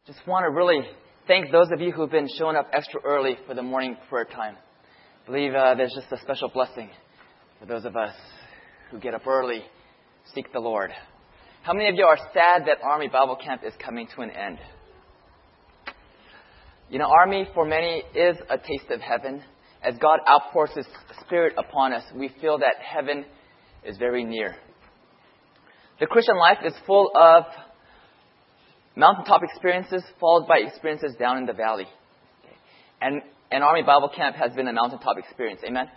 Just want to really thank those of you who've been showing up extra early for the morning prayer time. I believe there's just a special blessing for those of us who get up early, seek the Lord. How many of you are sad that Army Bible Camp is coming to an end? You know, Army for many is a taste of heaven. As God outpours His Spirit upon us, we feel that heaven is very near. The Christian life is full of mountaintop experiences followed by experiences down in the valley. And Army Bible Camp has been a mountaintop experience. Amen?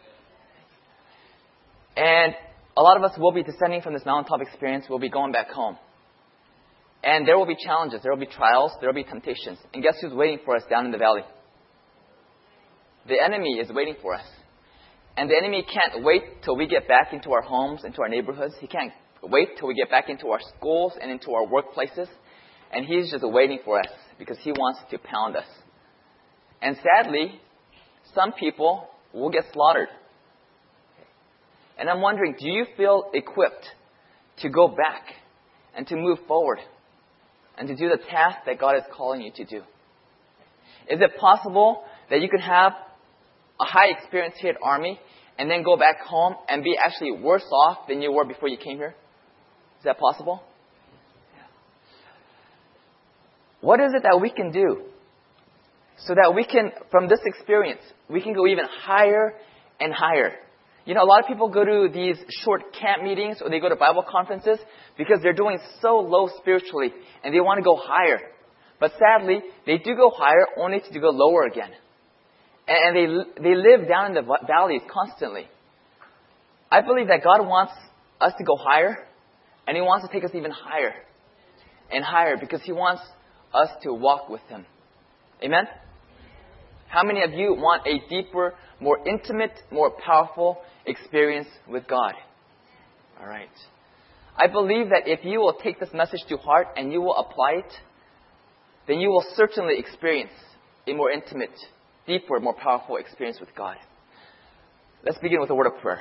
And a lot of us will be descending from this mountaintop experience. We'll be going back home. And there will be challenges. There will be trials. There will be temptations. And guess who's waiting for us down in the valley? The enemy is waiting for us. And the enemy can't wait till we get back into our homes, into our neighborhoods. He can't wait till we get back into our schools and into our workplaces. And he's just waiting for us because he wants to pound us. And sadly, some people will get slaughtered. And I'm wondering, do you feel equipped to go back and to move forward and to do the task that God is calling you to do? Is it possible that you could have a high experience here at Army and then go back home and be actually worse off than you were before you came here? Is that possible? What is it that we can do so that we can, from this experience, we can go even higher and higher? You know, a lot of people go to these short camp meetings or they go to Bible conferences because they're doing so low spiritually and they want to go higher. But sadly, they do go higher only to go lower again. And they live down in the valleys constantly. I believe that God wants us to go higher and He wants to take us even higher and higher because He wants us to walk with Him. Amen? How many of you want a deeper, more intimate, more powerful experience with God? All right. I believe that if you will take this message to heart and you will apply it, then you will certainly experience a more intimate, deeper, more powerful experience with God. Let's begin with a word of prayer.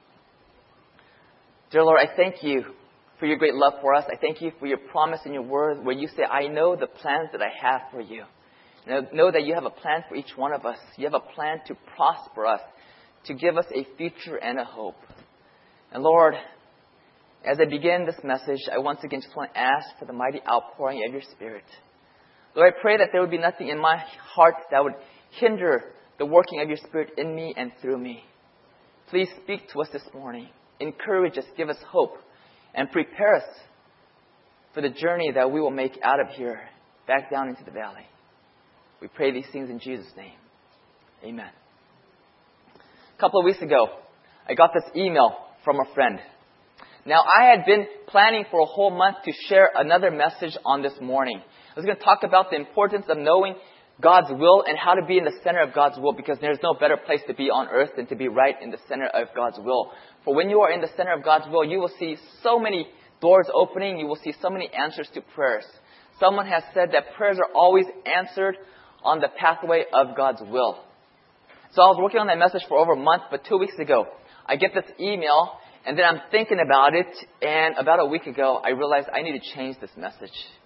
Dear Lord, I thank You for Your great love for us. I thank You for Your promise in Your word where You say, I know the plans that I have for you. Know that You have a plan for each one of us. You have a plan to prosper us, to give us a future and a hope. And Lord, as I begin this message, I once again just want to ask for the mighty outpouring of Your Spirit. Lord, I pray that there would be nothing in my heart that would hinder the working of Your Spirit in me and through me. Please speak to us this morning. Encourage us, give us hope, and prepare us for the journey that we will make out of here, back down into the valley. We pray these things in Jesus' name. Amen. A couple of weeks ago, I got this email from a friend. Now, I had been planning for a whole month to share another message on this morning. I was going to talk about the importance of knowing God's will and how to be in the center of God's will, because there's no better place to be on earth than to be right in the center of God's will. For when you are in the center of God's will, you will see so many doors opening. You will see so many answers to prayers. Someone has said that prayers are always answered on the pathway of God's will. So I was working on that message for over a month, but 2 weeks ago, I get this email, and then I'm thinking about it, and about a week ago, I realized I need to change this message.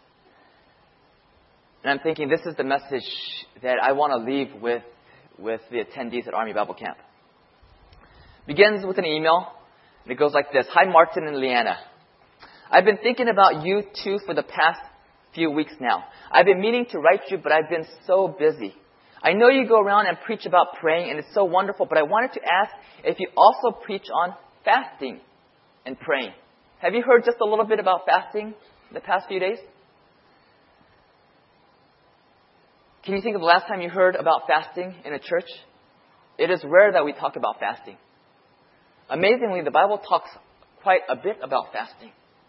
And I'm thinking, this is the message that I want to leave with the attendees at Army Bible Camp. Begins with an email, and it goes like this. Hi, Martin and Leanna. I've been thinking about you two for the past few weeks now. I've been meaning to write you, but I've been so busy. I know you go around and preach about praying, and it's so wonderful, but I wanted to ask if you also preach on fasting and praying. Have you heard just a little bit about fasting in the past few days? Can you think of the last time you heard about fasting in a church? It is rare that we talk about fasting. Amazingly, the Bible talks quite a bit about fasting.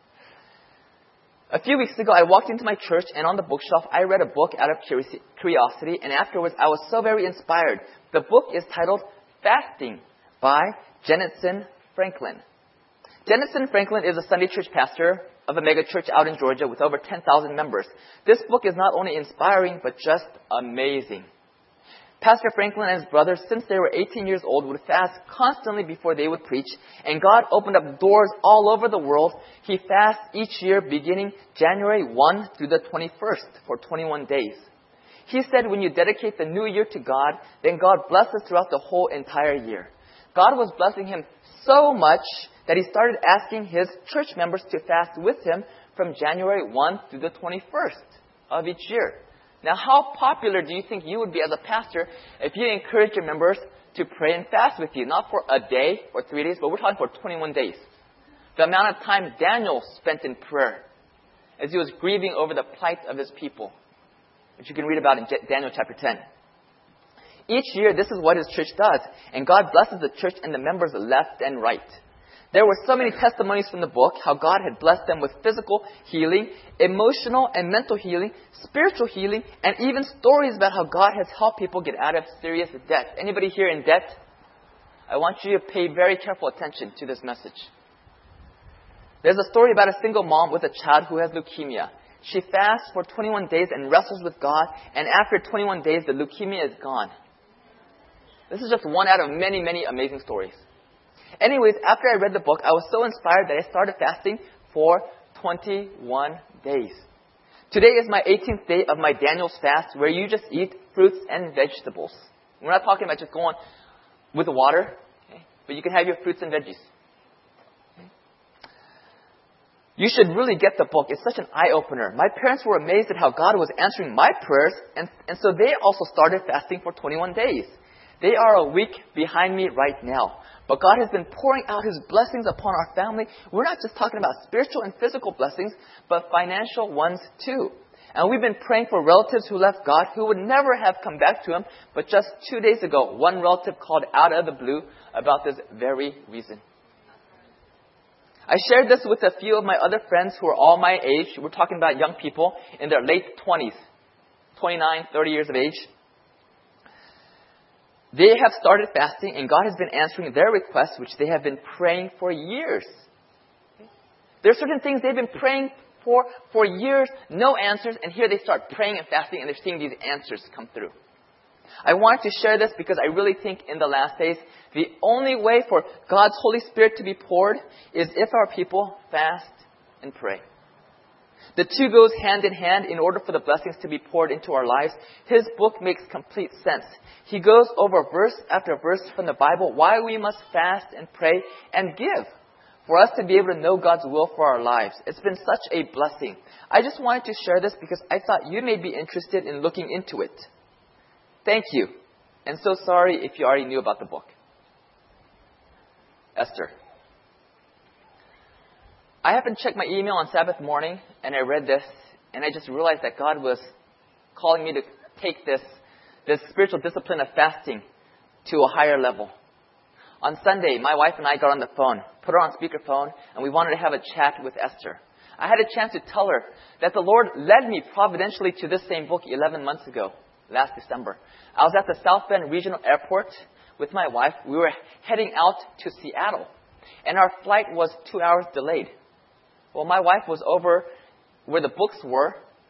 A few weeks ago, I walked into my church, and on the bookshelf, I read a book out of curiosity, and afterwards, I was so very inspired. The book is titled Fasting by Jentezen Franklin. Jentezen Franklin is a Sunday church pastor of a mega church out in Georgia with over 10,000 members. This book is not only inspiring, but just amazing. Pastor Franklin and his brothers, since they were 18 years old, would fast constantly before they would preach, and God opened up doors all over the world. He fasts each year beginning January 1 through the 21st for 21 days. He said when you dedicate the new year to God, then God blesses throughout the whole entire year. God was blessing him so much that he started asking his church members to fast with him from January 1 through the 21st of each year. Now, how popular do you think you would be as a pastor if you encourage your members to pray and fast with you? Not for a day or 3 days, but we're talking for 21 days. The amount of time Daniel spent in prayer as he was grieving over the plight of his people, which you can read about in Daniel chapter 10. Each year, this is what his church does, and God blesses the church and the members left and right. There were so many testimonies from the book, how God had blessed them with physical healing, emotional and mental healing, spiritual healing, and even stories about how God has helped people get out of serious debt. Anybody here in debt? I want you to pay very careful attention to this message. There's a story about a single mom with a child who has leukemia. She fasts for 21 days and wrestles with God, and after 21 days, the leukemia is gone. This is just one out of many, many amazing stories. Anyways, after I read the book, I was so inspired that I started fasting for 21 days. Today is my 18th day of my Daniel's fast, where you just eat fruits and vegetables. We're not talking about just going with the water, okay? But you can have your fruits and veggies. Okay? You should really get the book. It's such an eye-opener. My parents were amazed at how God was answering my prayers, and so they also started fasting for 21 days. They are a week behind me right now. But God has been pouring out His blessings upon our family. We're not just talking about spiritual and physical blessings, but financial ones too. And we've been praying for relatives who left God, who would never have come back to Him. But just 2 days ago, one relative called out of the blue about this very reason. I shared this with a few of my other friends who are all my age. We're talking about young people in their late 20s, 29, 30 years of age. They have started fasting, and God has been answering their requests, which they have been praying for years. There are certain things they've been praying for years, no answers, and here they start praying and fasting, and they're seeing these answers come through. I wanted to share this because I really think in the last days, the only way for God's Holy Spirit to be poured is if our people fast and pray. The two goes hand in hand in order for the blessings to be poured into our lives. His book makes complete sense. He goes over verse after verse from the Bible why we must fast and pray and give for us to be able to know God's will for our lives. It's been such a blessing. I just wanted to share this because I thought you may be interested in looking into it. Thank you. And so sorry if you already knew about the book. Esther. I happened to check my email on Sabbath morning, and I read this, and I just realized that God was calling me to take this spiritual discipline of fasting to a higher level. On Sunday, my wife and I got on the phone, put her on speakerphone, and we wanted to have a chat with Esther. I had a chance to tell her that the Lord led me providentially to this same book 11 months ago, last December. I was at the South Bend Regional Airport with my wife. We were heading out to Seattle, and our flight was 2 hours delayed. Well, my wife was over where the books were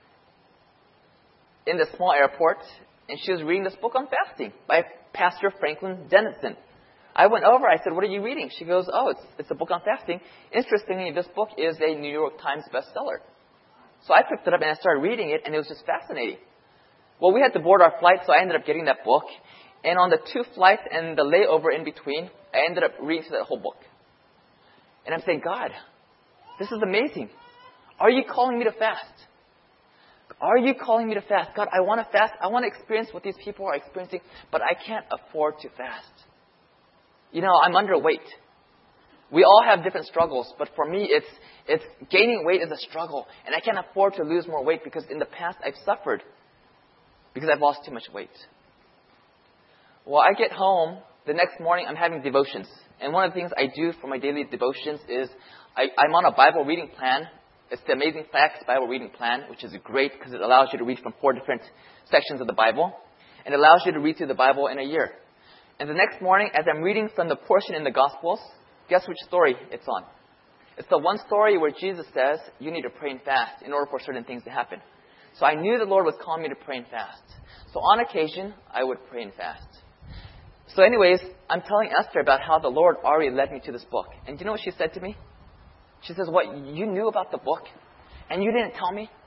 in the small airport, and she was reading this book on fasting by Pastor Franklin Dennison. I went over, I said, "What are you reading?" She goes, "Oh, it's a book on fasting. Interestingly, this book is a New York Times bestseller." So I picked it up and I started reading it, and it was just fascinating. Well, we had to board our flight, so I ended up getting that book. And on the 2 flights and the layover in between, I ended up reading that whole book. And I'm saying, God, this is amazing. Are you calling me to fast? Are you calling me to fast? God, I want to fast. I want to experience what these people are experiencing, but I can't afford to fast. You know, I'm underweight. We all have different struggles, but for me, it's gaining weight is a struggle, and I can't afford to lose more weight because in the past I've suffered because I've lost too much weight. Well, I get home, the next morning I'm having devotions, and one of the things I do for my daily devotions is I'm on a Bible reading plan. It's the Amazing Facts Bible Reading Plan, which is great because it allows you to read from 4 different sections of the Bible, and it allows you to read through the Bible in a year. And the next morning, as I'm reading from the portion in the Gospels, guess which story it's on? It's the one story where Jesus says, you need to pray and fast in order for certain things to happen. So I knew the Lord was calling me to pray and fast. So on occasion, I would pray and fast. So anyways, I'm telling Esther about how the Lord already led me to this book. And do you know what she said to me? She says, what, you knew about the book and you didn't tell me?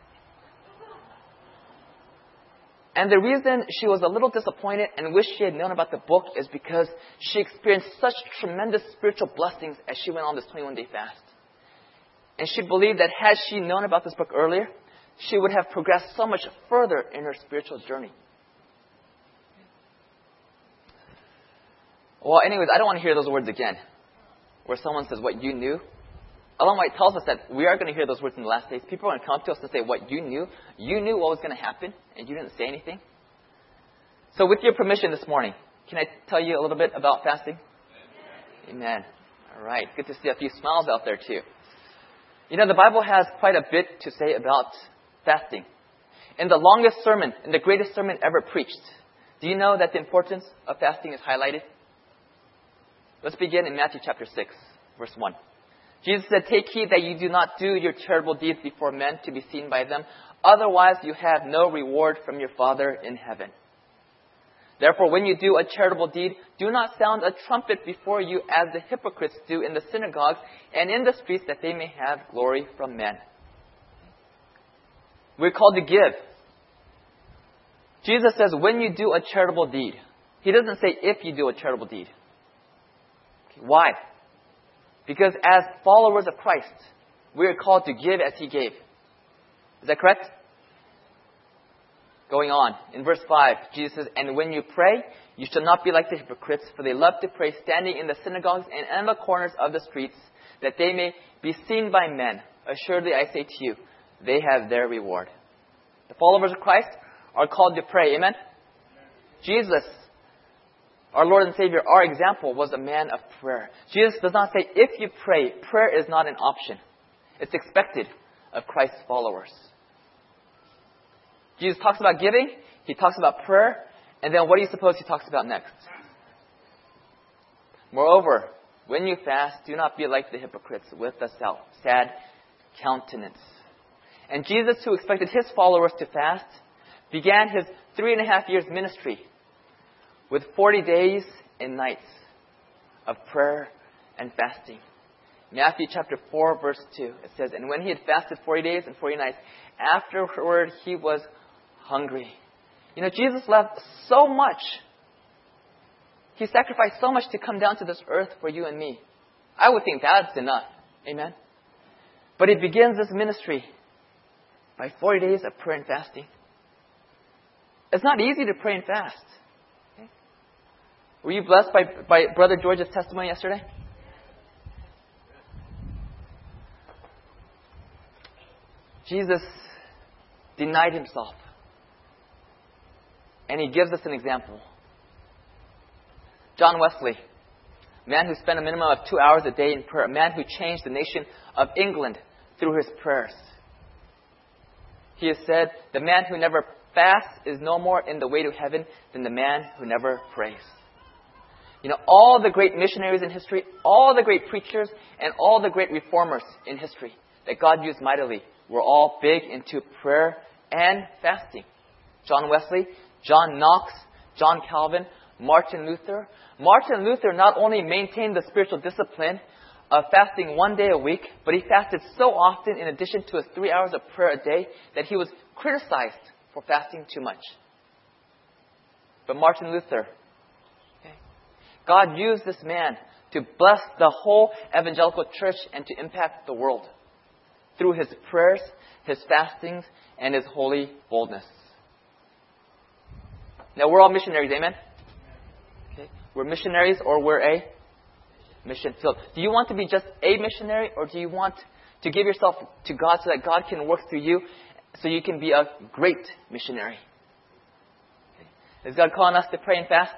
And the reason she was a little disappointed and wished she had known about the book is because she experienced such tremendous spiritual blessings as she went on this 21-day fast. And she believed that had she known about this book earlier, she would have progressed so much further in her spiritual journey. Well, anyways, I don't want to hear those words again, where someone says, what you knew. Ellen White tells us that we are going to hear those words in the last days. People are going to come to us and say, what you knew what was going to happen, and you didn't say anything. So with your permission this morning, can I tell you a little bit about fasting? Amen. All right. Good to see a few smiles out there too. You know, the Bible has quite a bit to say about fasting. In the longest sermon, in the greatest sermon ever preached, do you know that the importance of fasting is highlighted? Let's begin in Matthew chapter 6, verse 1. Jesus said, take heed that you do not do your charitable deeds before men to be seen by them. Otherwise, you have no reward from your Father in heaven. Therefore, when you do a charitable deed, do not sound a trumpet before you as the hypocrites do in the synagogues and in the streets, that they may have glory from men. We're called to give. Jesus says, when you do a charitable deed. He doesn't say if you do a charitable deed. Okay, why? Because as followers of Christ, we are called to give as He gave. Is that correct? Going on, in verse 5, Jesus says, and when you pray, you shall not be like the hypocrites, for they love to pray standing in the synagogues and in the corners of the streets, that they may be seen by men. Assuredly, I say to you, they have their reward. The followers of Christ are called to pray. Amen? Jesus, our Lord and Savior, our example, was a man of prayer. Jesus does not say, if you pray, prayer is not an option. It's expected of Christ's followers. Jesus talks about giving, He talks about prayer, and then what do you suppose He talks about next? Moreover, when you fast, do not be like the hypocrites with a sad countenance. And Jesus, who expected His followers to fast, began His 3.5 years ministry with 40 days and nights of prayer and fasting. Matthew chapter 4, verse 2, it says, and when He had fasted 40 days and 40 nights, afterward He was hungry. You know, Jesus left so much. He sacrificed so much to come down to this earth for you and me. I would think that's enough. Amen? But He begins this ministry by 40 days of prayer and fasting. It's not easy to pray and fast. Okay? Were you blessed by Brother George's testimony yesterday? Jesus denied Himself. And He gives us an example. John Wesley, a man who spent a minimum of 2 hours a day in prayer, a man who changed the nation of England through his prayers. He has said, the man who never fasts is no more in the way to heaven than the man who never prays. You know, all the great missionaries in history, all the great preachers, and all the great reformers in history that God used mightily were all big into prayer and fasting. John Wesley, John Knox, John Calvin, Martin Luther. Martin Luther not only maintained the spiritual discipline of fasting 1 day a week, but he fasted so often in addition to his 3 hours of prayer a day that he was criticized for fasting too much. But Martin Luther, God used this man to bless the whole evangelical church and to impact the world through his prayers, his fastings, and his holy boldness. Now, we're all missionaries, amen? Okay. We're missionaries, or we're a mission field. Do you want to be just a missionary, or do you want to give yourself to God so that God can work through you so you can be a great missionary? Okay. Is God calling us to pray and fast?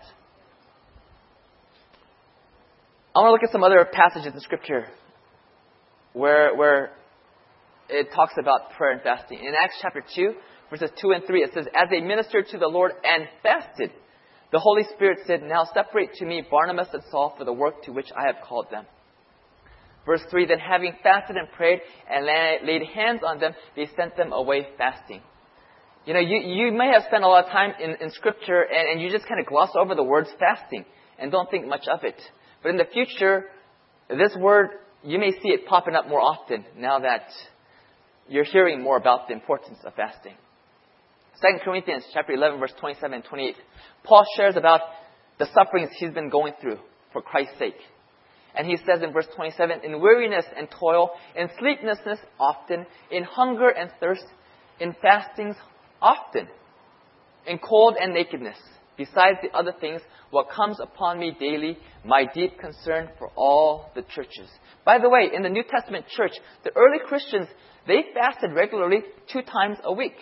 I want to look at some other passages in Scripture where it talks about prayer and fasting. In Acts chapter 2, verses 2 and 3, it says, as they ministered to the Lord and fasted, the Holy Spirit said, now separate to me Barnabas and Saul for the work to which I have called them. Verse 3, then having fasted and prayed and laid hands on them, they sent them away fasting. You may have spent a lot of time in Scripture and you just kind of gloss over the words fasting and don't think much of it. But in the future, this word, you may see it popping up more often now that you're hearing more about the importance of fasting. 2 Corinthians chapter 11, verse 27 and 28. Paul shares about the sufferings he's been going through for Christ's sake. And he says in verse 27, in weariness and toil, in sleeplessness often, in hunger and thirst, in fastings often, in cold and nakedness. Besides the other things, what comes upon me daily, my deep concern for all the churches. By the way, in the New Testament church, the early Christians, they fasted regularly 2 times a week.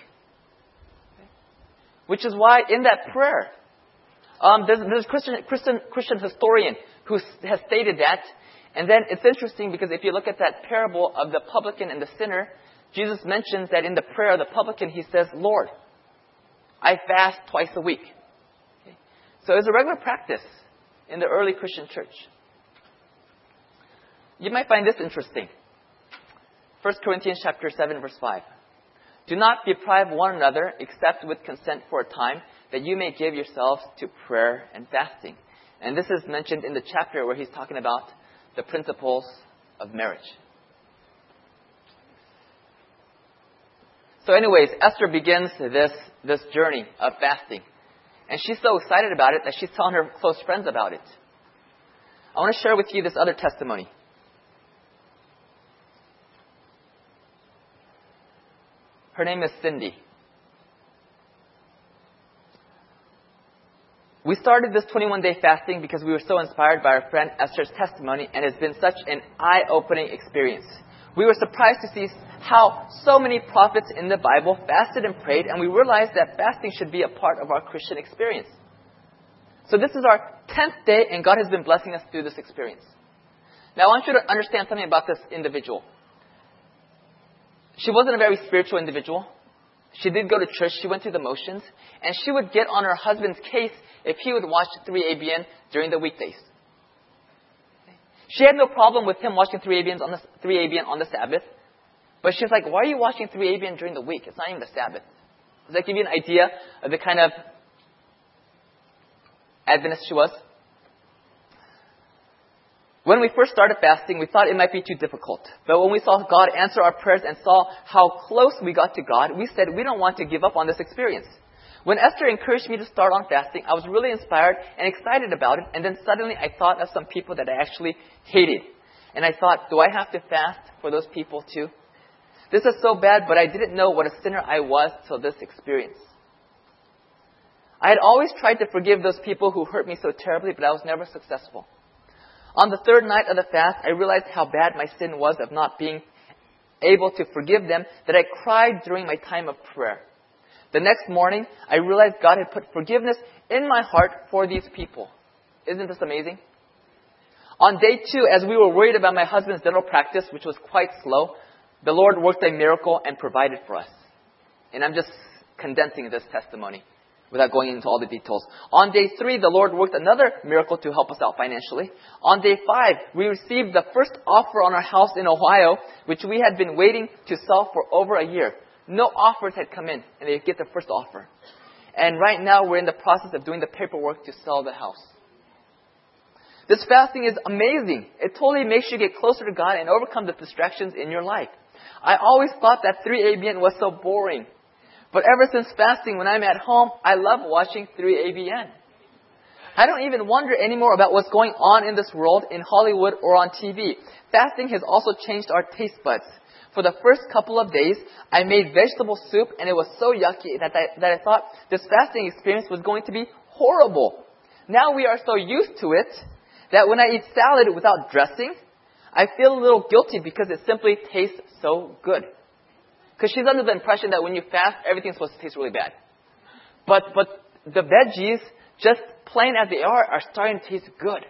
Which is why in that prayer, there's a Christian historian who has stated that. And then it's interesting because if you look at that parable of the publican and the sinner, Jesus mentions that in the prayer of the publican, he says, Lord, I fast twice a week. Okay. So it's a regular practice in the early Christian church. You might find this interesting. 1 Corinthians chapter 7, verse 5. Do not deprive one another except with consent for a time, that you may give yourselves to prayer and fasting. And this is mentioned in the chapter where he's talking about the principles of marriage. So anyways, Esther begins this journey of fasting. And she's so excited about it that she's telling her close friends about it. I want to share with you this other testimony. Her name is Cindy. We started this 21-day fasting because we were so inspired by our friend Esther's testimony, and it's been such an eye-opening experience. We were surprised to see how so many prophets in the Bible fasted and prayed, and we realized that fasting should be a part of our Christian experience. So this is our 10th day, and God has been blessing us through this experience. Now I want you to understand something about this individual. She wasn't a very spiritual individual. She did go to church. She went through the motions. And she would get on her husband's case if he would watch 3ABN during the weekdays. She had no problem with him watching 3ABN on the Sabbath. But she was like, why are you watching 3ABN during the week? It's not even the Sabbath. Does that give you an idea of the kind of Adventist she was? When we first started fasting, we thought it might be too difficult. But when we saw God answer our prayers and saw how close we got to God, we said we don't want to give up on this experience. When Esther encouraged me to start on fasting, I was really inspired and excited about it. And then suddenly I thought of some people that I actually hated. And I thought, do I have to fast for those people too? This is so bad, but I didn't know what a sinner I was till this experience. I had always tried to forgive those people who hurt me so terribly, but I was never successful. On the 3rd night of the fast, I realized how bad my sin was of not being able to forgive them, that I cried during my time of prayer. The next morning, I realized God had put forgiveness in my heart for these people. Isn't this amazing? On day 2, as we were worried about my husband's dental practice, which was quite slow, the Lord worked a miracle and provided for us. And I'm just condensing this testimony without going into all the details. On day 3, the Lord worked another miracle to help us out financially. On day 5, we received the first offer on our house in Ohio, which we had been waiting to sell for over a year. No offers had come in, and they get the first offer. And right now, we're in the process of doing the paperwork to sell the house. This fasting is amazing. It totally makes you get closer to God and overcome the distractions in your life. I always thought that 3ABN was so boring. But ever since fasting, when I'm at home, I love watching 3ABN. I don't even wonder anymore about what's going on in this world, in Hollywood or on TV. Fasting has also changed our taste buds. For the first couple of days, I made vegetable soup, and it was so yucky that I thought this fasting experience was going to be horrible. Now we are so used to it that when I eat salad without dressing, I feel a little guilty because it simply tastes so good. Because she's under the impression that when you fast, everything's supposed to taste really bad. But the veggies, just plain as they are starting to taste good.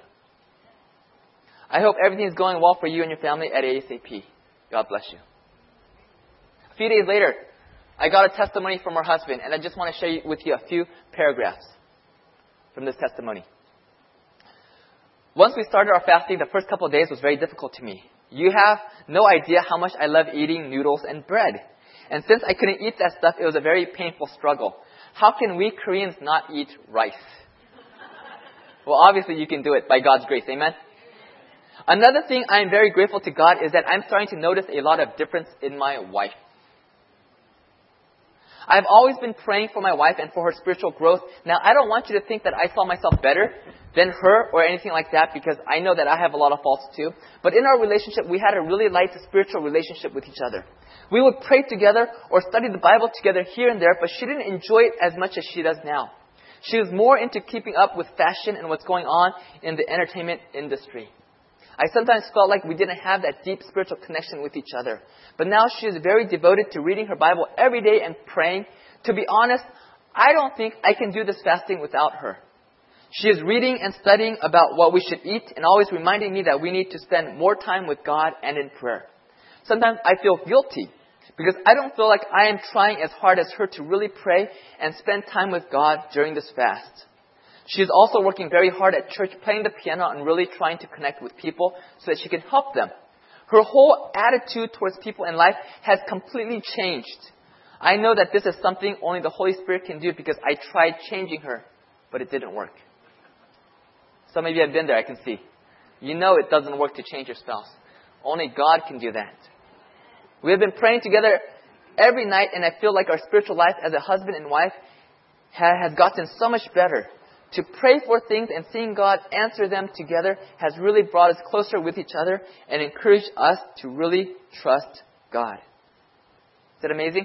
I hope everything is going well for you and your family at ASAP. God bless you. A few days later, I got a testimony from her husband, and I just want to share with you a few paragraphs from this testimony. Once we started our fasting, the first couple of days was very difficult to me. You have no idea how much I love eating noodles and bread. And since I couldn't eat that stuff, it was a very painful struggle. How can we Koreans not eat rice? Well, obviously you can do it by God's grace. Amen? Another thing I am very grateful to God is that I'm starting to notice a lot of difference in my wife. I've always been praying for my wife and for her spiritual growth. Now, I don't want you to think that I saw myself better than her or anything like that, because I know that I have a lot of faults too. But in our relationship, we had a really light spiritual relationship with each other. We would pray together or study the Bible together here and there, but she didn't enjoy it as much as she does now. She was more into keeping up with fashion and what's going on in the entertainment industry. I sometimes felt like we didn't have that deep spiritual connection with each other. But now she is very devoted to reading her Bible every day and praying. To be honest, I don't think I can do this fasting without her. She is reading and studying about what we should eat and always reminding me that we need to spend more time with God and in prayer. Sometimes I feel guilty because I don't feel like I am trying as hard as her to really pray and spend time with God during this fast. She is also working very hard at church, playing the piano and really trying to connect with people so that she can help them. Her whole attitude towards people in life has completely changed. I know that this is something only the Holy Spirit can do because I tried changing her, but it didn't work. Some of you have been there, I can see. You know it doesn't work to change your spouse. Only God can do that. We have been praying together every night, and I feel like our spiritual life as a husband and wife has gotten so much better. To pray for things and seeing God answer them together has really brought us closer with each other and encouraged us to really trust God. Is that amazing?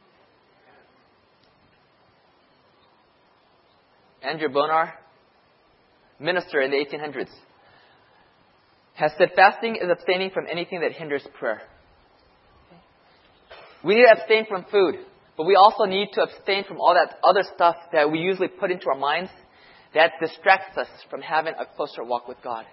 Andrew Bonar, minister in the 1800s, has said fasting is abstaining from anything that hinders prayer. We need to abstain from food, but we also need to abstain from all that other stuff that we usually put into our minds that distracts us from having a closer walk with God.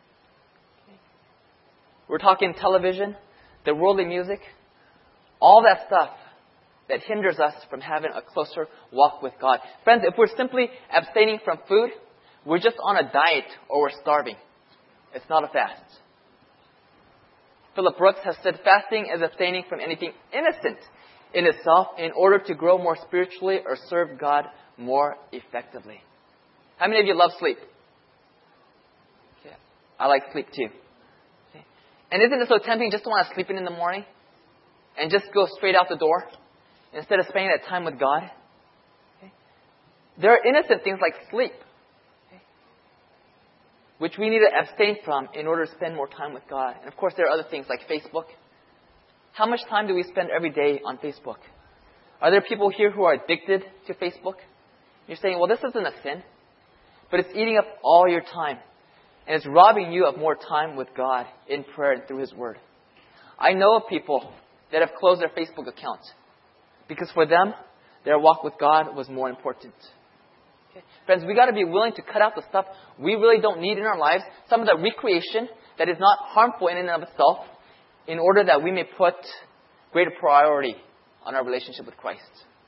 We're talking television, the worldly music, all that stuff that hinders us from having a closer walk with God. Friends, if we're simply abstaining from food, we're just on a diet or we're starving. It's not a fast. Philip Brooks has said fasting is abstaining from anything innocent in itself in order to grow more spiritually or serve God more effectively. How many of you love sleep? Okay. I like sleep too. Okay. And isn't it so tempting just to want to sleep in the morning and just go straight out the door instead of spending that time with God? Okay. There are innocent things like sleep, okay, which we need to abstain from in order to spend more time with God. And of course, there are other things like Facebook. How much time do we spend every day on Facebook? Are there people here who are addicted to Facebook? You're saying, well, this isn't a sin. But it's eating up all your time. And it's robbing you of more time with God in prayer and through His Word. I know of people that have closed their Facebook accounts because for them, their walk with God was more important. Okay? Friends, we got to be willing to cut out the stuff we really don't need in our lives, some of the recreation that is not harmful in and of itself, in order that we may put greater priority on our relationship with Christ.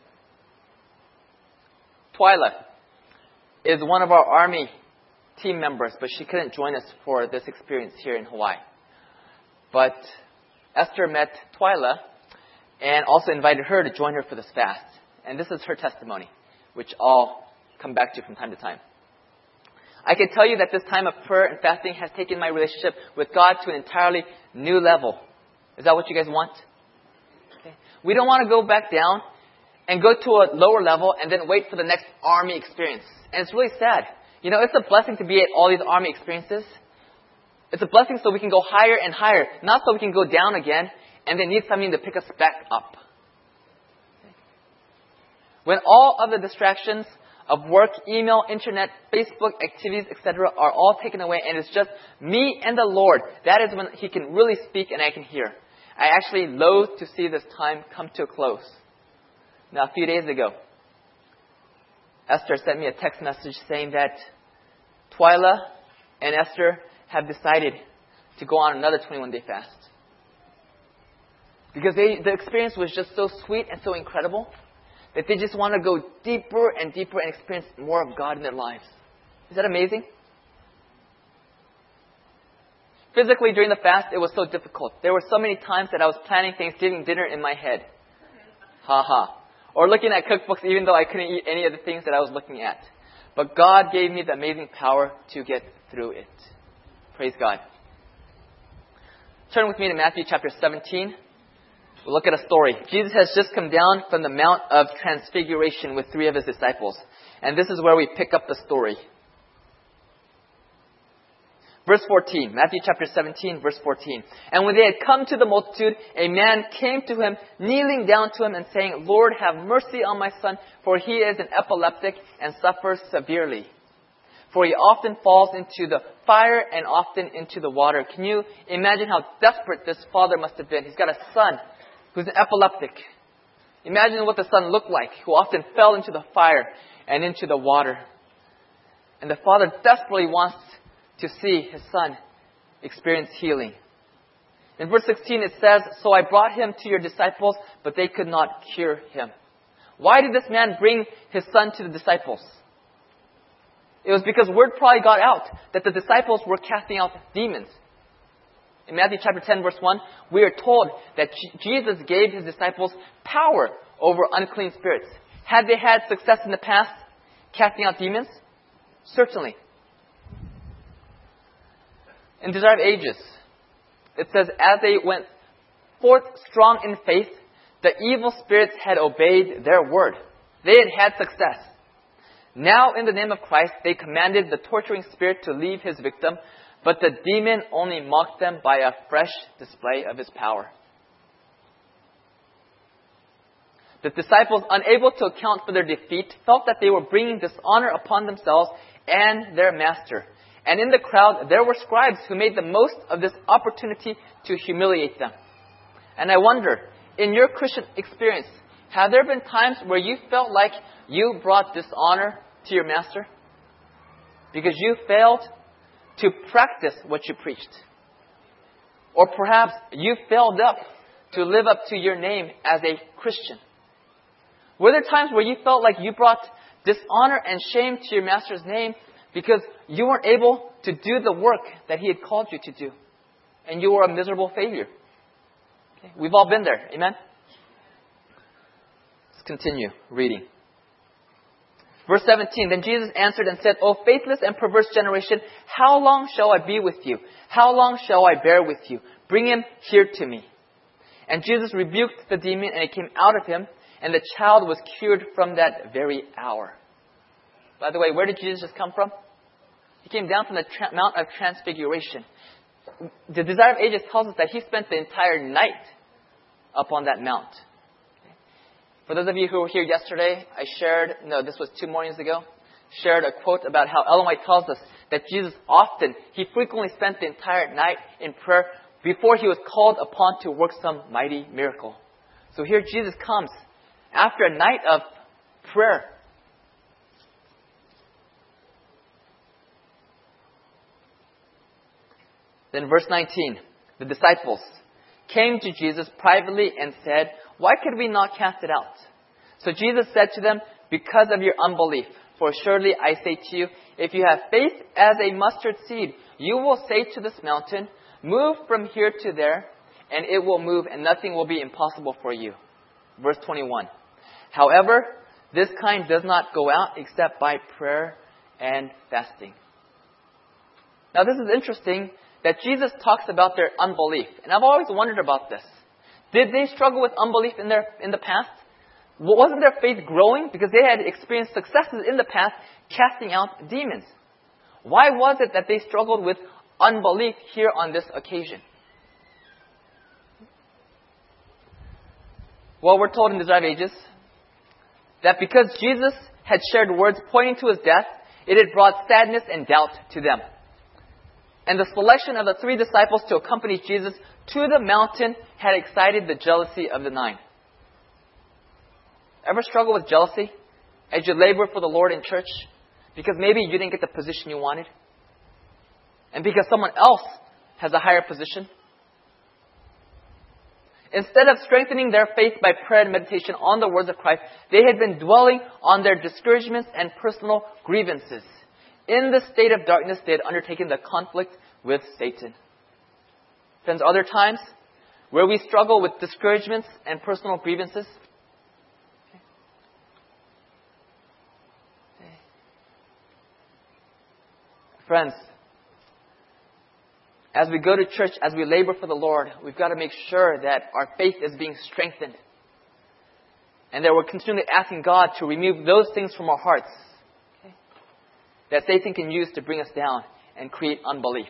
Twyla is one of our Army team members, but she couldn't join us for this experience here in Hawaii. But Esther met Twyla and also invited her to join her for this fast. And this is her testimony, which I'll come back to from time to time. I can tell you that this time of prayer and fasting has taken my relationship with God to an entirely new level. Is that what you guys want? Okay. We don't want to go back down and go to a lower level and then wait for the next Army experience. And it's really sad. You know, it's a blessing to be at all these Army experiences. It's a blessing so we can go higher and higher, not so we can go down again and then need something to pick us back up. When all of the distractions of work, email, internet, Facebook, activities, etc. are all taken away and it's just me and the Lord, that is when He can really speak and I can hear. I actually loathe to see this time come to a close. Now, a few days ago, Esther sent me a text message saying that Twyla and Esther have decided to go on another 21-day fast. Because the experience was just so sweet and so incredible that they just want to go deeper and deeper and experience more of God in their lives. Is that amazing? Physically, during the fast, it was so difficult. There were so many times that I was planning Thanksgiving dinner in my head. Ha ha. Or looking at cookbooks even though I couldn't eat any of the things that I was looking at. But God gave me the amazing power to get through it. Praise God. Turn with me to Matthew chapter 17. We'll look at a story. Jesus has just come down from the Mount of Transfiguration with 3 of his disciples. And this is where we pick up the story. Verse 14, Matthew chapter 17, verse 14. And when they had come to the multitude, a man came to him, kneeling down to him and saying, Lord, have mercy on my son, for he is an epileptic and suffers severely. For he often falls into the fire and often into the water. Can you imagine how desperate this father must have been? He's got a son who's an epileptic. Imagine what the son looked like, who often fell into the fire and into the water. And the father desperately wants to see his son experience healing. In verse 16 it says, So I brought him to your disciples, but they could not cure him. Why did this man bring his son to the disciples? It was because word probably got out that the disciples were casting out demons. In Matthew chapter 10 verse 1, we are told that Jesus gave his disciples power over unclean spirits. Had they had success in the past casting out demons? Certainly. In Desire of Ages, it says, as they went forth strong in faith, the evil spirits had obeyed their word. They had had success. Now, in the name of Christ, they commanded the torturing spirit to leave his victim, but the demon only mocked them by a fresh display of his power. The disciples, unable to account for their defeat, felt that they were bringing dishonor upon themselves and their master. And in the crowd, there were scribes who made the most of this opportunity to humiliate them. And I wonder, in your Christian experience, have there been times where you felt like you brought dishonor to your master? Because you failed to practice what you preached. Or perhaps you failed up to live up to your name as a Christian. Were there times where you felt like you brought dishonor and shame to your master's name because you weren't able to do the work that he had called you to do? And you were a miserable failure. Okay? We've all been there. Amen? Let's continue reading. Verse 17, Then Jesus answered and said, O faithless and perverse generation, how long shall I be with you? How long shall I bear with you? Bring him here to me. And Jesus rebuked the demon, and it came out of him, and the child was cured from that very hour. By the way, where did Jesus come from? He came down from the Mount of Transfiguration. The Desire of Ages tells us that he spent the entire night up on that mount. For those of you who were here yesterday, this was 2 mornings ago, shared a quote about how Ellen White tells us that Jesus he frequently spent the entire night in prayer before he was called upon to work some mighty miracle. So here Jesus comes after a night of prayer. Then verse 19, the disciples came to Jesus privately and said, Why could we not cast it out? So Jesus said to them, Because of your unbelief. For surely I say to you, if you have faith as a mustard seed, you will say to this mountain, Move from here to there, and it will move, and nothing will be impossible for you. Verse 21. However, this kind does not go out except by prayer and fasting. Now this is interesting that Jesus talks about their unbelief. And I've always wondered about this. Did they struggle with unbelief in the past? Wasn't their faith growing because they had experienced successes in the past casting out demons? Why was it that they struggled with unbelief here on this occasion? Well, we're told in Desire of Ages that because Jesus had shared words pointing to his death, it had brought sadness and doubt to them. And the selection of the 3 disciples to accompany Jesus to the mountain had excited the jealousy of the 9. Ever struggle with jealousy as you labor for the Lord in church? Because maybe you didn't get the position you wanted. And because someone else has a higher position. Instead of strengthening their faith by prayer and meditation on the words of Christ, they had been dwelling on their discouragements and personal grievances. In the state of darkness, they had undertaken the conflict with Satan. Friends, are there times where we struggle with discouragements and personal grievances? Friends, as we go to church, as we labor for the Lord, we've got to make sure that our faith is being strengthened. And that we're continually asking God to remove those things from our hearts that Satan can use to bring us down and create unbelief.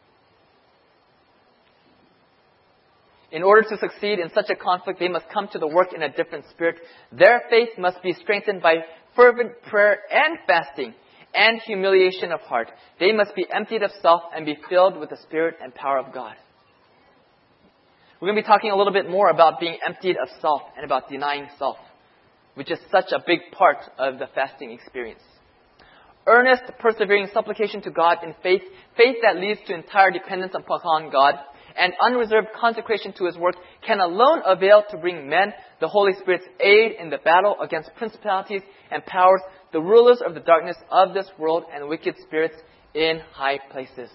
In order to succeed in such a conflict, they must come to the work in a different spirit. Their faith must be strengthened by fervent prayer and fasting and humiliation of heart. They must be emptied of self and be filled with the Spirit and power of God. We're going to be talking a little bit more about being emptied of self and about denying self, which is such a big part of the fasting experience. Earnest, persevering supplication to God in faith, faith that leads to entire dependence upon God, and unreserved consecration to His work can alone avail to bring men the Holy Spirit's aid in the battle against principalities and powers, the rulers of the darkness of this world and wicked spirits in high places.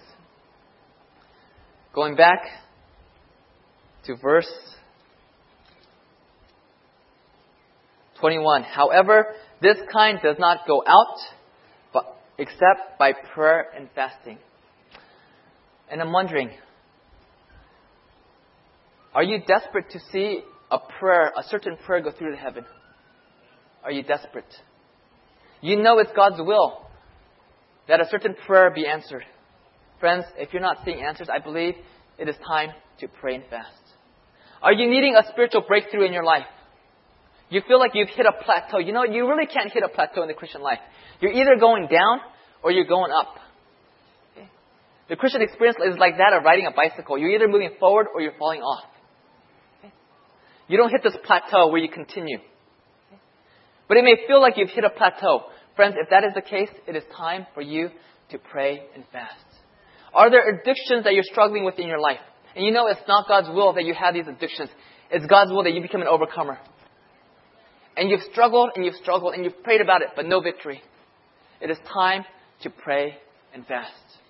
Going back to verse 21. However, this kind does not go out except by prayer and fasting. And I'm wondering, are you desperate to see a certain prayer go through to heaven? Are you desperate? You know it's God's will that a certain prayer be answered. Friends, if you're not seeing answers, I believe it is time to pray and fast. Are you needing a spiritual breakthrough in your life? You feel like you've hit a plateau. You know, you really can't hit a plateau in the Christian life. You're either going down or you're going up. Okay? The Christian experience is like that of riding a bicycle. You're either moving forward or you're falling off. Okay? You don't hit this plateau where you continue. Okay? But it may feel like you've hit a plateau. Friends, if that is the case, it is time for you to pray and fast. Are there addictions that you're struggling with in your life? And you know it's not God's will that you have these addictions. It's God's will that you become an overcomer. And you've struggled and you've prayed about it, but no victory. It is time to pray and fast.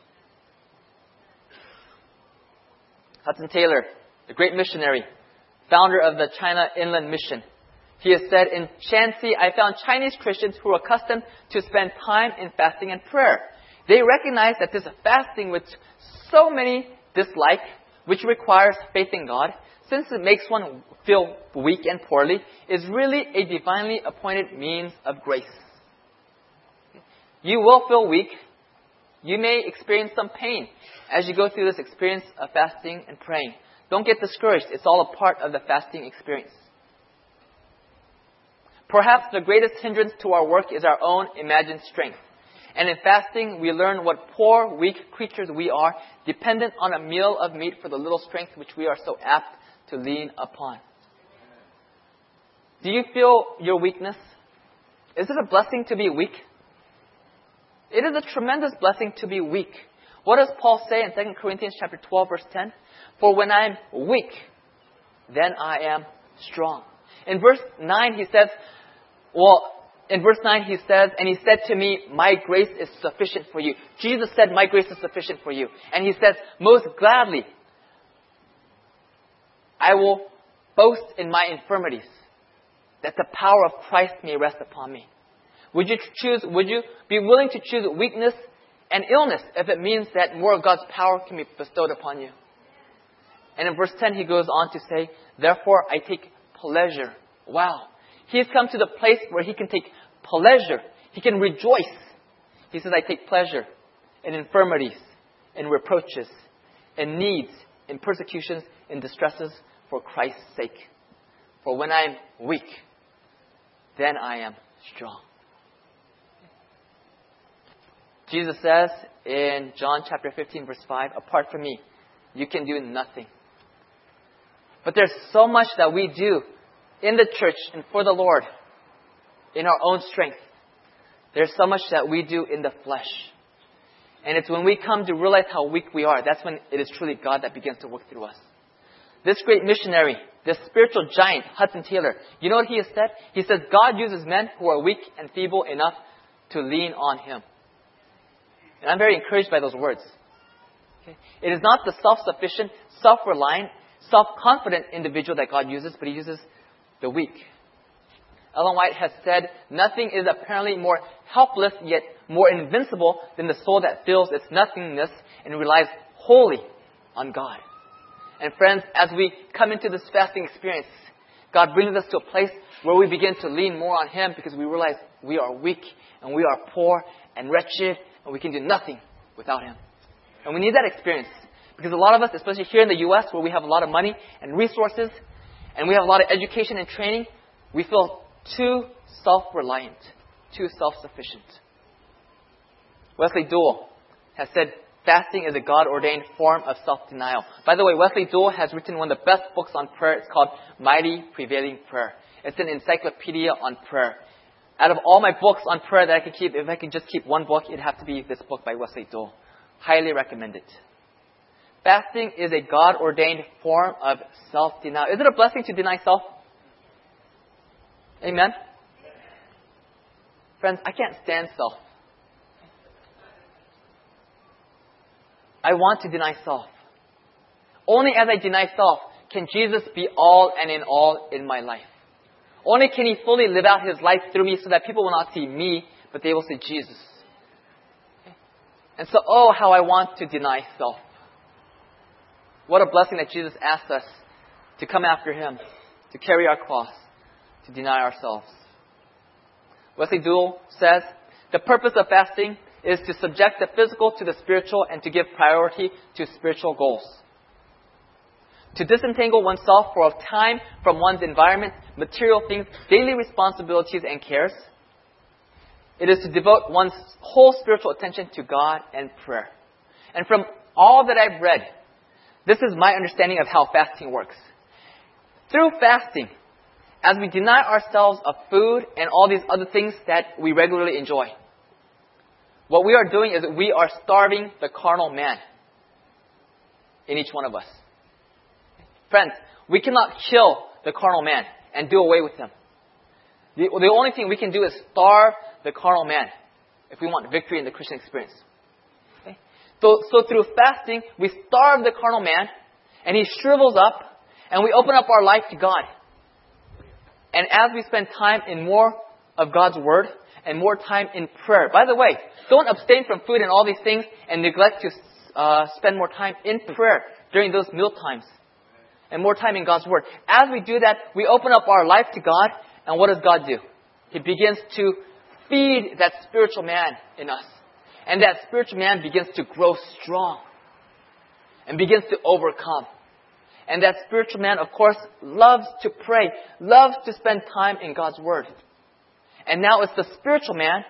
Hudson Taylor, the great missionary, founder of the China Inland Mission, he has said, in Shanxi, I found Chinese Christians who are accustomed to spend time in fasting and prayer. They recognize that this fasting, which so many dislike, which requires faith in God, since it makes one feel weak and poorly, is really a divinely appointed means of grace. You will feel weak. You may experience some pain as you go through this experience of fasting and praying. Don't get discouraged. It's all a part of the fasting experience. Perhaps the greatest hindrance to our work is our own imagined strength. And in fasting, we learn what poor, weak creatures we are, dependent on a meal of meat for the little strength which we are so apt to lean upon. Do you feel your weakness? Is it a blessing to be weak? It is a tremendous blessing to be weak. What does Paul say in 2 Corinthians chapter 12, verse 10? For when I am weak, then I am strong. In verse 9 he says, and he said to me, my grace is sufficient for you. Jesus said, my grace is sufficient for you. And he says, most gladly, I will boast in my infirmities, that the power of Christ may rest upon me. Would you be willing to choose weakness and illness if it means that more of God's power can be bestowed upon you? And in verse 10 he goes on to say, therefore I take pleasure. Wow. He has come to the place where he can take pleasure. He can rejoice. He says, I take pleasure in infirmities, in reproaches, in needs, in persecutions, in distresses for Christ's sake. For when I am weak, then I am strong. Jesus says in John chapter 15, verse 5, apart from me, you can do nothing. But there's so much that we do in the church and for the Lord in our own strength. There's so much that we do in the flesh. And it's when we come to realize how weak we are, that's when it is truly God that begins to work through us. This great missionary, this spiritual giant, Hudson Taylor, you know what he has said? He says, God uses men who are weak and feeble enough to lean on Him. And I'm very encouraged by those words. Okay? It is not the self-sufficient, self-reliant, self-confident individual that God uses, but He uses the weak. Ellen White has said, nothing is apparently more helpless yet more invincible than the soul that feels its nothingness and relies wholly on God. And friends, as we come into this fasting experience, God brings us to a place where we begin to lean more on Him because we realize we are weak and we are poor and wretched and we can do nothing without Him. And we need that experience because a lot of us, especially here in the U.S. where we have a lot of money and resources and we have a lot of education and training, we feel too self-reliant, too self-sufficient. Wesley Duell has said, fasting is a God-ordained form of self-denial. By the way, Wesley Duell has written one of the best books on prayer. It's called Mighty Prevailing Prayer. It's an encyclopedia on prayer. Out of all my books on prayer that I could keep, if I could just keep one book, it'd have to be this book by Wesley Duell. Highly recommend it. Fasting is a God-ordained form of self-denial. Is it a blessing to deny self? Amen? Friends, I can't stand self. I want to deny self. Only as I deny self can Jesus be all and in all in my life. Only can He fully live out His life through me so that people will not see me, but they will see Jesus. And so, oh, how I want to deny self. What a blessing that Jesus asked us to come after Him, to carry our cross, to deny ourselves. Wesley Duell says, the purpose of fasting is to subject the physical to the spiritual and to give priority to spiritual goals. To disentangle oneself for a time from one's environment, material things, daily responsibilities and cares. It is to devote one's whole spiritual attention to God and prayer. And from all that I've read, this is my understanding of how fasting works. Through fasting, as we deny ourselves of food and all these other things that we regularly enjoy, what we are doing is we are starving the carnal man in each one of us. Friends, we cannot kill the carnal man and do away with him. The only thing we can do is starve the carnal man if we want victory in the Christian experience. Okay? So through fasting, we starve the carnal man and he shrivels up and we open up our life to God. And as we spend time in more of God's Word and more time in prayer. By the way, don't abstain from food and all these things and neglect to spend more time in prayer during those meal times. And more time in God's Word. As we do that, we open up our life to God. And what does God do? He begins to feed that spiritual man in us. And that spiritual man begins to grow strong. And begins to overcome. And that spiritual man, of course, loves to pray. Loves to spend time in God's Word. And now it's the spiritual man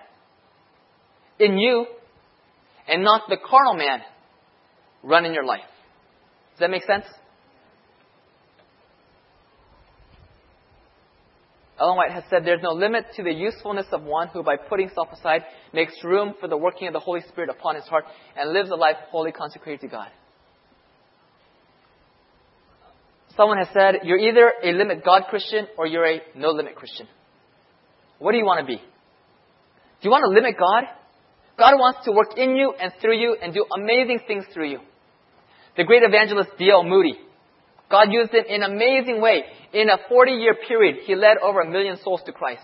in you and not the carnal man running your life. Does that make sense? Ellen White has said, there's no limit to the usefulness of one who, by putting self aside, makes room for the working of the Holy Spirit upon his heart and lives a life wholly consecrated to God. Someone has said, you're either a limit God Christian or you're a no limit Christian. What do you want to be? Do you want to limit God? God wants to work in you and through you and do amazing things through you. The great evangelist D.L. Moody, God used him in an amazing way. In a 40-year period, he led over 1 million souls to Christ.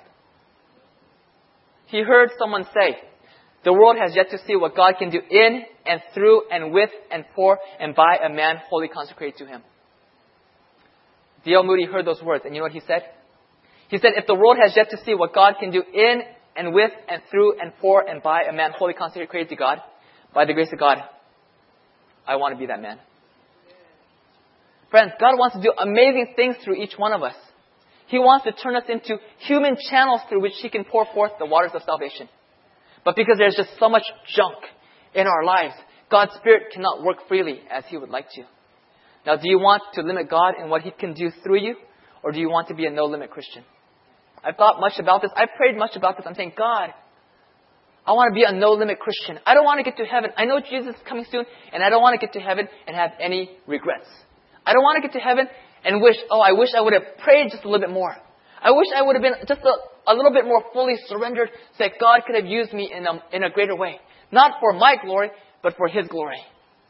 He heard someone say, the world has yet to see what God can do in and through and with and for and by a man wholly consecrated to Him. D.L. Moody heard those words, and you know what he said? He said, if the world has yet to see what God can do in and with and through and for and by a man wholly consecrated to God, by the grace of God, I want to be that man. Friends, God wants to do amazing things through each one of us. He wants to turn us into human channels through which He can pour forth the waters of salvation. But because there's just so much junk in our lives, God's Spirit cannot work freely as He would like to. Now, do you want to limit God in what He can do through you? Or do you want to be a no-limit Christian? I've thought much about this. I've prayed much about this. I'm saying, God, I want to be a no-limit Christian. I don't want to get to heaven. I know Jesus is coming soon, and I don't want to get to heaven and have any regrets. I don't want to get to heaven and wish I wish I would have prayed just a little bit more. I wish I would have been just a little bit more fully surrendered so that God could have used me in a greater way. Not for my glory, but for His glory.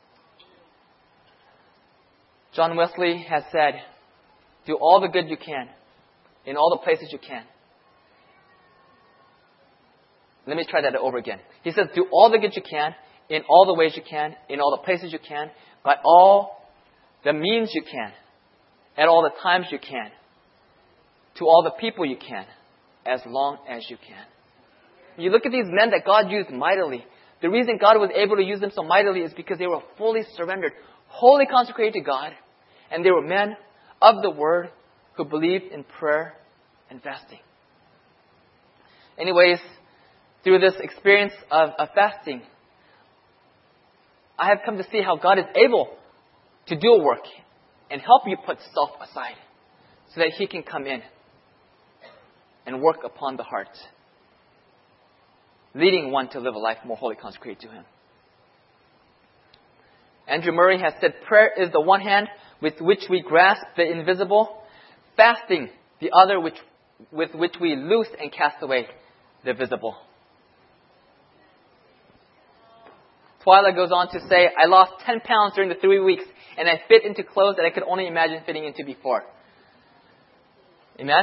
John Wesley has said, do all the good you can in all the places you can. Let me try that over again. He says, do all the good you can, in all the ways you can, in all the places you can, by all the means you can, at all the times you can, to all the people you can, as long as you can. You look at these men that God used mightily. The reason God was able to use them so mightily is because they were fully surrendered, wholly consecrated to God, and they were men of the Word who believed in prayer and fasting. Anyways, through this experience of fasting, I have come to see how God is able to do a work and help you put self aside so that He can come in and work upon the heart, leading one to live a life more wholly consecrated to Him. Andrew Murray has said, prayer is the one hand with which we grasp the invisible, fasting the other with which we loose and cast away the visible. Twyla goes on to say, I lost 10 pounds during the 3 weeks, and I fit into clothes that I could only imagine fitting into before. Amen?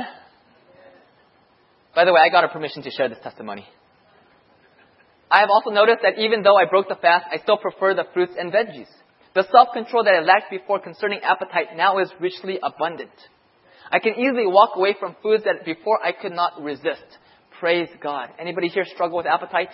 By the way, I got her permission to share this testimony. I have also noticed that even though I broke the fast, I still prefer the fruits and veggies. The self-control that I lacked before concerning appetite now is richly abundant. I can easily walk away from foods that before I could not resist. Praise God. Anybody here struggle with appetite?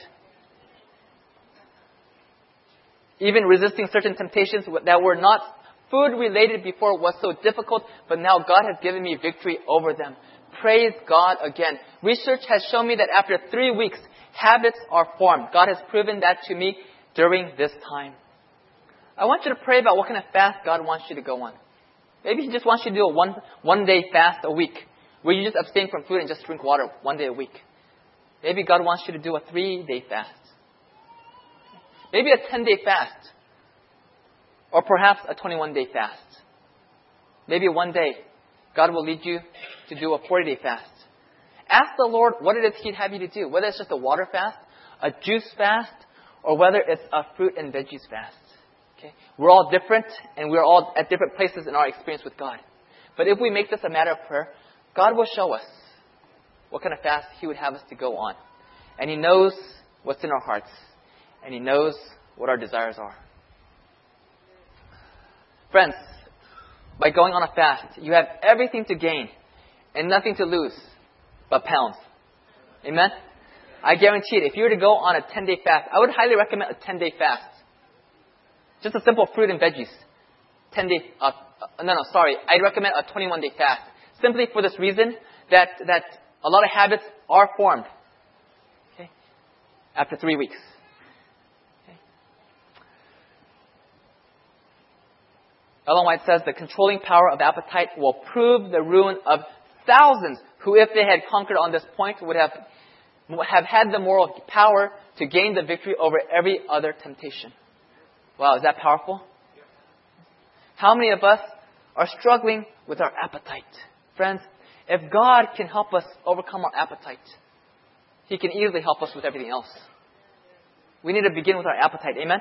Even resisting certain temptations that were not food-related before was so difficult, but now God has given me victory over them. Praise God again. Research has shown me that after 3 weeks, habits are formed. God has proven that to me during this time. I want you to pray about what kind of fast God wants you to go on. Maybe He just wants you to do a one-day fast a week, where you just abstain from food and just drink water 1 day a week. Maybe God wants you to do a 3-day fast. Maybe a 10-day fast. Or perhaps a 21-day fast. Maybe one day, God will lead you to do a 40-day fast. Ask the Lord what it is He'd have you to do. Whether it's just a water fast, a juice fast, or whether it's a fruit and veggies fast. Okay? We're all different, and we're all at different places in our experience with God. But if we make this a matter of prayer, God will show us what kind of fast He would have us to go on. And He knows what's in our hearts. And He knows what our desires are. Friends, by going on a fast, you have everything to gain and nothing to lose but pounds. Amen? I guarantee it. If you were to go on a 10-day fast, I would highly recommend a 10-day fast. Just a simple fruit and veggies. I'd recommend a 21-day fast. Simply for this reason that a lot of habits are formed. Okay? After 3 weeks. Ellen White says, the controlling power of appetite will prove the ruin of thousands who, if they had conquered on this point, would have had the moral power to gain the victory over every other temptation. Wow, is that powerful? How many of us are struggling with our appetite? Friends, if God can help us overcome our appetite, He can easily help us with everything else. We need to begin with our appetite. Amen?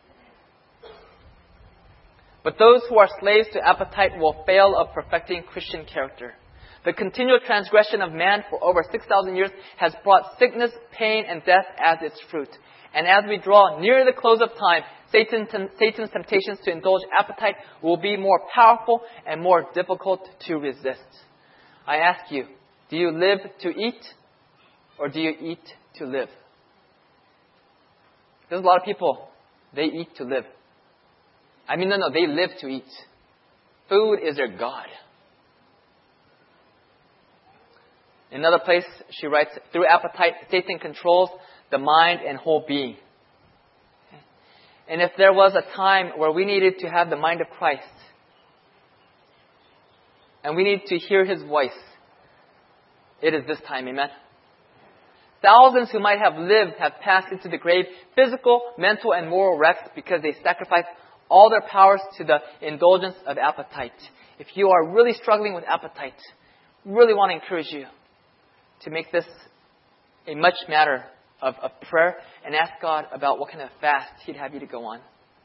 But those who are slaves to appetite will fail of perfecting Christian character. The continual transgression of man for over 6,000 years has brought sickness, pain, and death as its fruit. And as we draw near the close of time, Satan's temptations to indulge appetite will be more powerful and more difficult to resist. I ask you, do you live to eat or do you eat to live? There's a lot of people, they eat to live. They live to eat. Food is their God. In another place, she writes, through appetite, Satan controls the mind and whole being. And if there was a time where we needed to have the mind of Christ, and we need to hear His voice, it is this time, amen? Thousands who might have lived have passed into the grave, physical, mental, and moral wrecks because they sacrificed all their powers to the indulgence of appetite. If you are really struggling with appetite, really want to encourage you to make this a much matter of prayer and ask God about what kind of fast He'd have you to go on.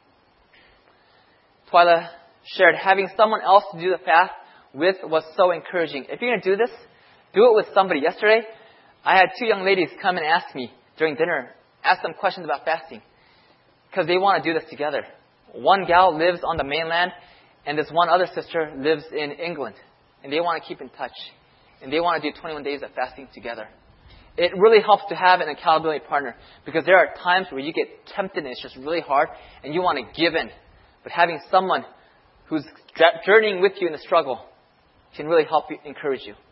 Twyla shared, having someone else to do the fast with was so encouraging. If you're going to do this, do it with somebody. Yesterday, I had 2 young ladies come and ask me during dinner, ask them questions about fasting. Because they want to do this together. One gal lives on the mainland, and this one other sister lives in England. And they want to keep in touch. And they want to do 21 days of fasting together. It really helps to have an accountability partner, because there are times where you get tempted and it's just really hard and you want to give in. But having someone who's journeying with you in the struggle can really help you, encourage you.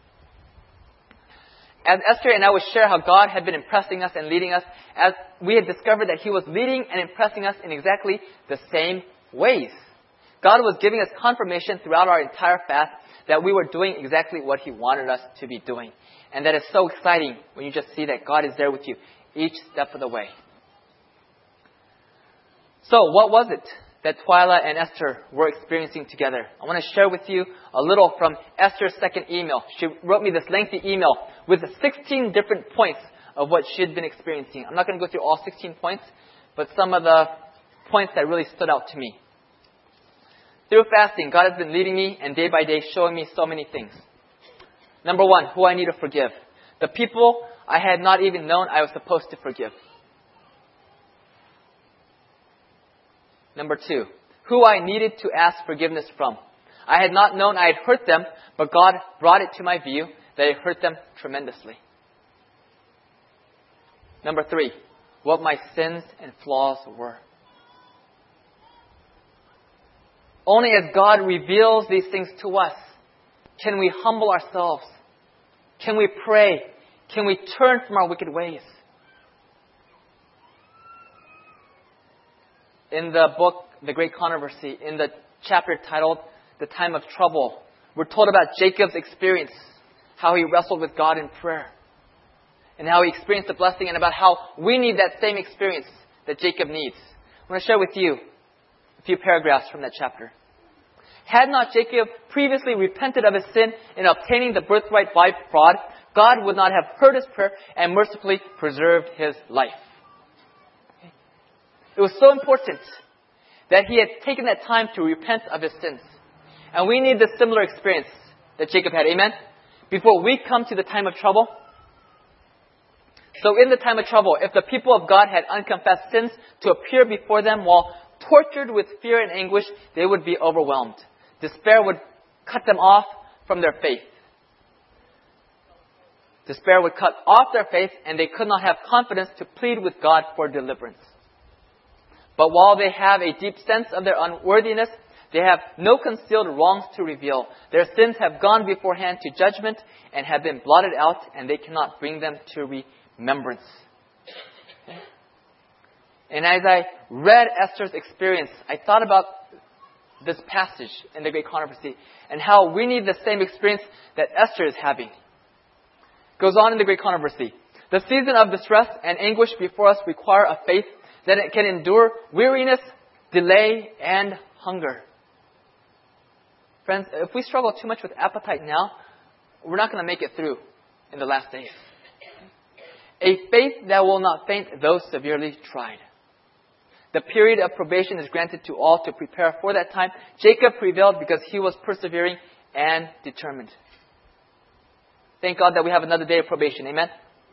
As Esther and I would share how God had been impressing us and leading us, as we had discovered that He was leading and impressing us in exactly the same ways. God was giving us confirmation throughout our entire fast that we were doing exactly what He wanted us to be doing. And that is so exciting when you just see that God is there with you each step of the way. So what was it that Twyla and Esther were experiencing together? I want to share with you a little from Esther's second email. She wrote me this lengthy email with 16 different points of what she had been experiencing. I'm not going to go through all 16 points, but some of the points that really stood out to me. Through fasting, God has been leading me and day by day showing me so many things. Number one, who I need to forgive. The people I had not even known I was supposed to forgive. Number two, who I needed to ask forgiveness from. I had not known I had hurt them, but God brought it to my view that I hurt them tremendously. Number three, what my sins and flaws were. Only as God reveals these things to us can we humble ourselves. Can we pray? Can we turn from our wicked ways? In the book, The Great Controversy, in the chapter titled, The Time of Trouble, we're told about Jacob's experience, how he wrestled with God in prayer, and how he experienced the blessing, and about how we need that same experience that Jacob needs. I want to share with you a few paragraphs from that chapter. Had not Jacob previously repented of his sin in obtaining the birthright by fraud, God would not have heard his prayer and mercifully preserved his life. It was so important that he had taken that time to repent of his sins. And we need this similar experience that Jacob had. Amen? Before we come to the time of trouble. So in the time of trouble, if the people of God had unconfessed sins to appear before them while tortured with fear and anguish, they would be overwhelmed. Despair would cut them off from their faith. Despair would cut off their faith, and they could not have confidence to plead with God for deliverance. But while they have a deep sense of their unworthiness, they have no concealed wrongs to reveal. Their sins have gone beforehand to judgment and have been blotted out, and they cannot bring them to remembrance. And as I read Esther's experience, I thought about this passage in the Great Controversy and how we need the same experience that Esther is having. It goes on in the Great Controversy. The season of distress and anguish before us require a faith that it can endure weariness, delay, and hunger. Friends, if we struggle too much with appetite now, we're not going to make it through in the last days. A faith that will not faint though severely tried. The period of probation is granted to all to prepare for that time. Jacob prevailed because he was persevering and determined. Thank God that we have another day of probation. Amen?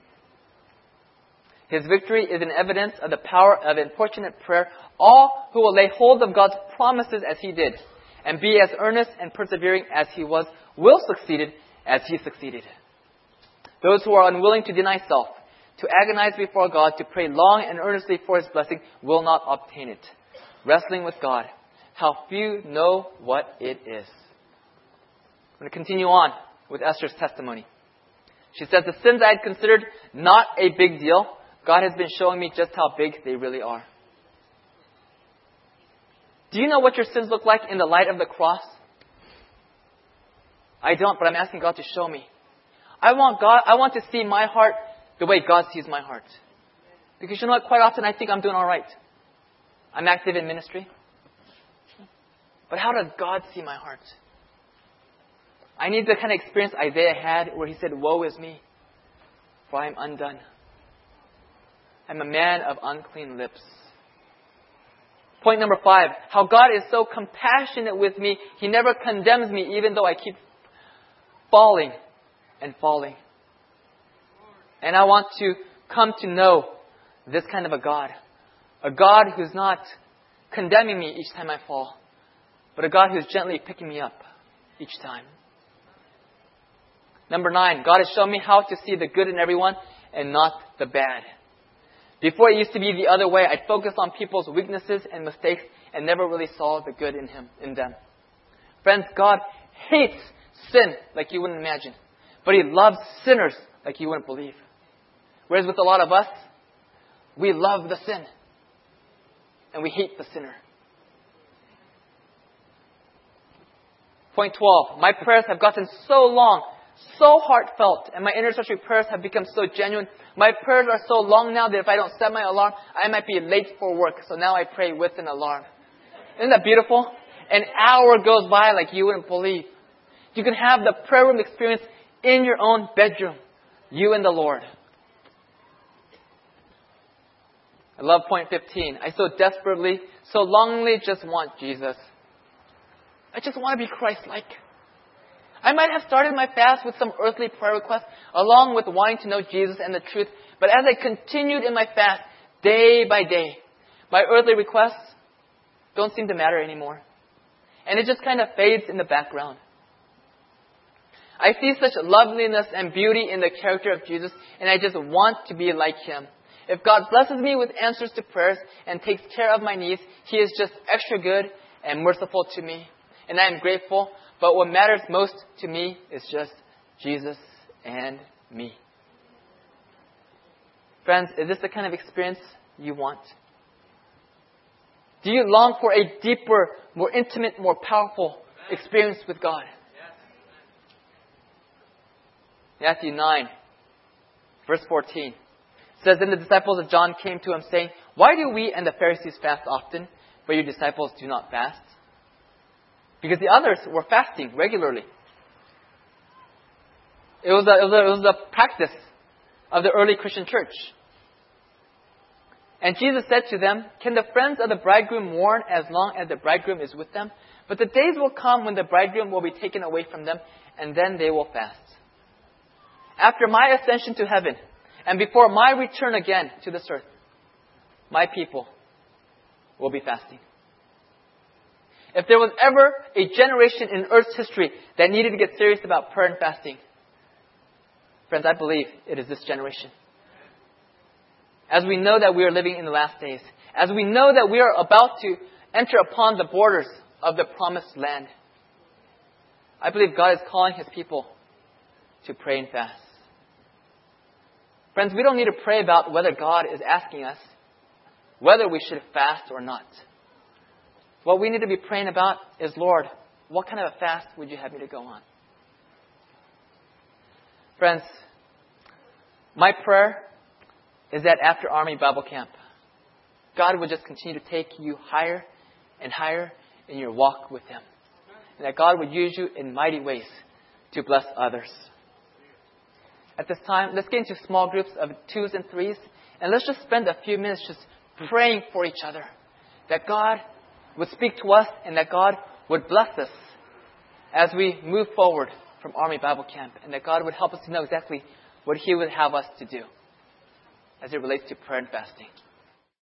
His victory is an evidence of the power of importunate prayer. All who will lay hold of God's promises as he did and be as earnest and persevering as he was will succeed as he succeeded. Those who are unwilling to deny self, to agonize before God, to pray long and earnestly for his blessing, will not obtain it. Wrestling with God. How few know what it is. I'm going to continue on with Esther's testimony. She says, the sins I had considered not a big deal, God has been showing me just how big they really are. Do you know what your sins look like in the light of the cross? I don't, but I'm asking God to show me. I want to see my heart the way God sees my heart. Because you know what? Quite often I think I'm doing all right. I'm active in ministry. But how does God see my heart? I need the kind of experience Isaiah had where he said, woe is me, for I am undone. I'm a man of unclean lips. Point number 5, how God is so compassionate with me. He never condemns me even though I keep falling and falling. And I want to come to know this kind of a God. A God who's not condemning me each time I fall, but a God who's gently picking me up each time. Number 9, God has shown me how to see the good in everyone and not the bad. Before it used to be the other way, I'd focus on people's weaknesses and mistakes and never really saw the good in them. Friends, God hates sin like you wouldn't imagine, but He loves sinners like you wouldn't believe. Whereas with a lot of us, we love the sin and we hate the sinner. Point 12. My prayers have gotten so long, so heartfelt, and my intercessory prayers have become so genuine. My prayers are so long now that if I don't set my alarm, I might be late for work. So now I pray with an alarm. Isn't that beautiful? An hour goes by like you wouldn't believe. You can have the prayer room experience in your own bedroom. You and the Lord. I love point 15. I so desperately, so longingly just want Jesus. I just want to be Christ-like. I might have started my fast with some earthly prayer requests, along with wanting to know Jesus and the truth. But as I continued in my fast, day by day, my earthly requests don't seem to matter anymore. And it just kind of fades in the background. I see such loveliness and beauty in the character of Jesus, and I just want to be like Him. If God blesses me with answers to prayers and takes care of my needs, He is just extra good and merciful to me. And I am grateful, but what matters most to me is just Jesus and me. Friends, is this the kind of experience you want? Do you long for a deeper, more intimate, more powerful experience with God? Matthew 9, verse 14 says, Then the disciples of John came to Him saying, Why do we and the Pharisees fast often, but your disciples do not fast? Because the others were fasting regularly. It was a practice of the early Christian church. And Jesus said to them, Can the friends of the bridegroom mourn as long as the bridegroom is with them? But the days will come when the bridegroom will be taken away from them, and then they will fast. After my ascension to heaven, and before my return again to this earth, my people will be fasting. If there was ever a generation in Earth's history that needed to get serious about prayer and fasting, friends, I believe it is this generation. As we know that we are living in the last days, as we know that we are about to enter upon the borders of the promised land, I believe God is calling His people to pray and fast. Friends, we don't need to pray about whether God is asking us whether we should fast or not. What we need to be praying about is, Lord, what kind of a fast would you have me to go on? Friends, my prayer is that after Army Bible Camp, God would just continue to take you higher and higher in your walk with Him. And that God would use you in mighty ways to bless others. At this time, let's get into small groups of 2s and 3s. And let's just spend a few minutes just praying for each other. That God would speak to us and that God would bless us as we move forward from Army Bible Camp. And that God would help us to know exactly what He would have us to do as it relates to prayer and fasting.